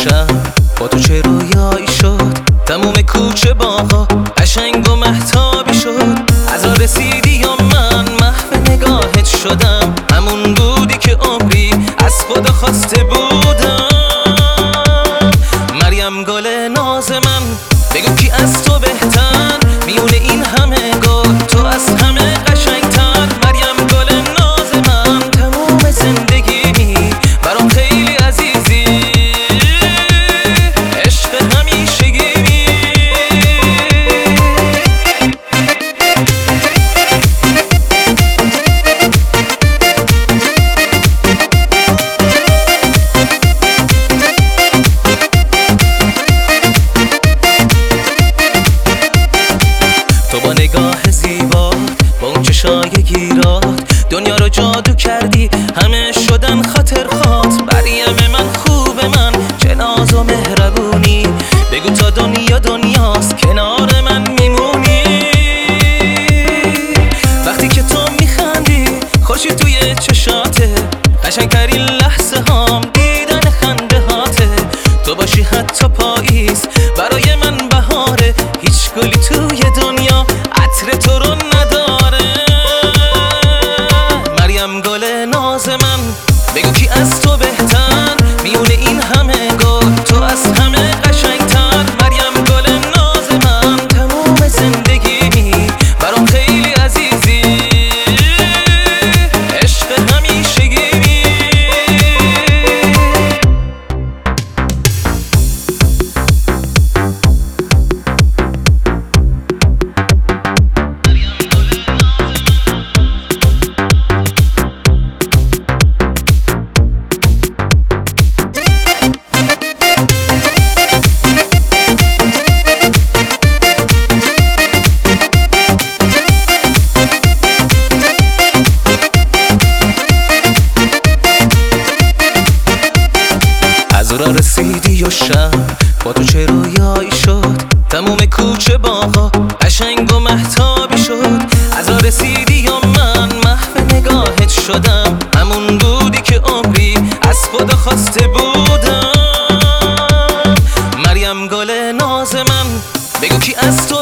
شب با تو چه رویایی شد، تموم کوچه باغا قشنگ و مهتابی شد. از راه رسیدی یا من محو نگاهت شدم، همون بودی که عمری از خدا خواسته بودم. مریم گل ناز من، بگو کی از تو بهتر میونه این همه گل، تو از همه قشنگتر. مریم گل ناز من، تموم زندگی برام خیلی عزیزی، عشق همیشگی. تو با نگاه زیبا، با اون چشای گیرات، دنیا رو جادو کردی، همه شدن خاطر خاط. مریم من، خوب من، چه ناز و مهربونی، بگو تا دنیا دنیاست کنار من میمونی. وقتی که تو میخندی خورشید توی چشاته، قشنگترین لحظه هام دیدن خنده هاته. تو باشی حتی پاییز برای من بهاره، هیچ گلی توی دنیا عطر تو رو نداره. مریم گل ناز من، بگو کی از تو بهتر میونه این همه گل، تو از همه قشنگتر. مریم گل ناز من، تموم زندگی برام خیلی عزیزی، عشق همیشگی. از راه رسیدی و شب با تو چه رویایی شد، تموم کوچه باغا قشنگ و مهتابی شد. از راه رسیدی یا من محو نگاهت شدم، همون بودی که عمری از خدا خواسته بودم. مریم گل ناز من، بگو کی از تو